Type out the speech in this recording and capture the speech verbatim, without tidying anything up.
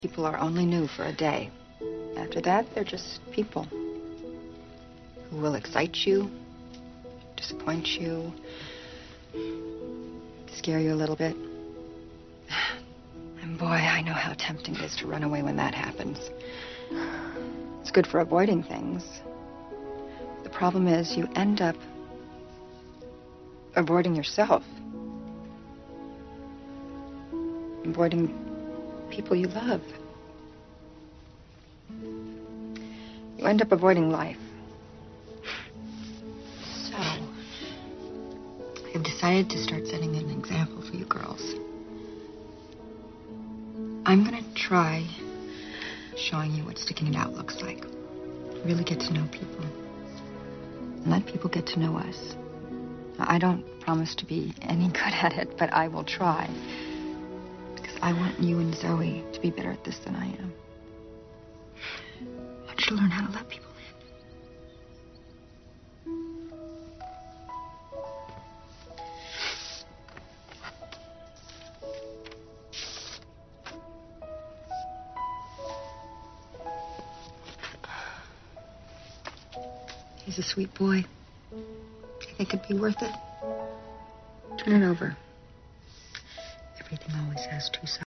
People are only new for a day. After that, they're just people who will excite you, disappoint you, scare you a little bit. And boy, I know how tempting it is to run away when that happens. It's good for avoiding things. The problem is you end up avoiding yourself. Avoiding people you love. You end up avoiding life. So, I've decided to start setting an example for you girls. I'm gonna try showing you what sticking it out looks like. Really get to know people. And let people get to know us. Now, I don't promise to be any good at it, but I will try. Because I want you and Zoe to be better at this than I am. I want you to learn how to let people in. He's a sweet boy. I think it'd be worth it. Turn it over. Everything always has two sides.